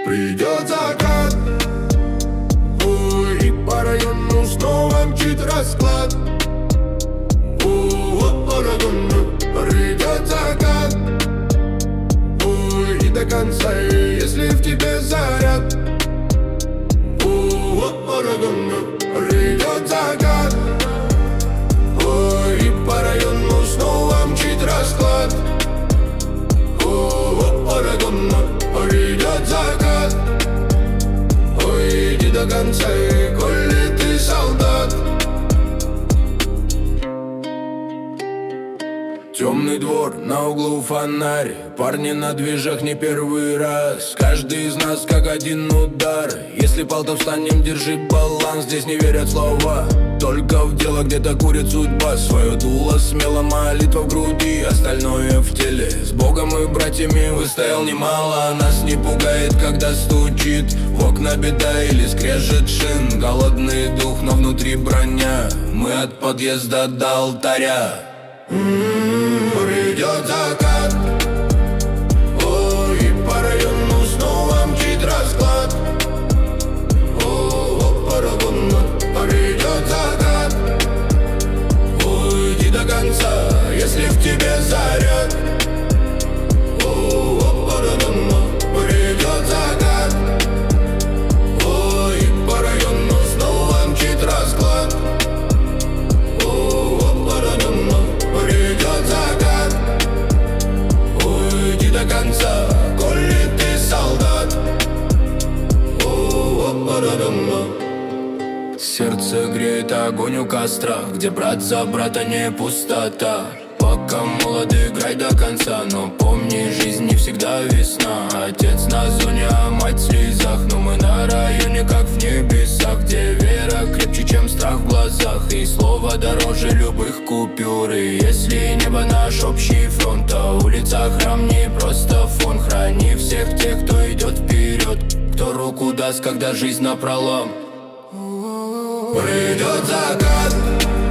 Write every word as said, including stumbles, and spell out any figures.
Придет закат, ой, и по району снова мчит расклад. О, по району придет закат, ой, и до конца, если в тебе заряд. О, по району придет закат, ой, и по району снова мчит расклад. О, по району придет закат, ой, иди до конца, коли ты солдат. Темный двор, на углу фонарь, парни на движах не первый раз. Каждый из нас как один удар. Если пал, то встанем, держи баланс. Здесь не верят слова, только в дело где-то курит судьба. Свое дуло, смело молитва в груди, остальное в теле. С Богом и братьями выстоял немало. Нас не пугает, когда стучит в окна беда или скрежет шин. Голодный дух, но внутри броня. Мы от подъезда до алтаря. М-м-м, придет закат, ой, и по району снова мчит расклад. О, по району придет закат, ой, иди до конца, если в тебе заряд. О, по району придет закат, ой, и по району снова мчит расклад. Придет закат, уйди до конца, коли ты солдат. Сердце греет огонь у костра, где брат за брата не пустота. Пока молод, играй до конца, но помни, жизнь не всегда весна. Отец на зоне, а мать в слезах, но мы на районе, как в небесах, где вера крепче, чем страх в глазах, и слово дороже любых купюр. И если небо наш общий фронт, а улица храм не просто фон. Храни всех тех, кто идет вперед, кто руку даст, когда жизнь напролом. Придет закат,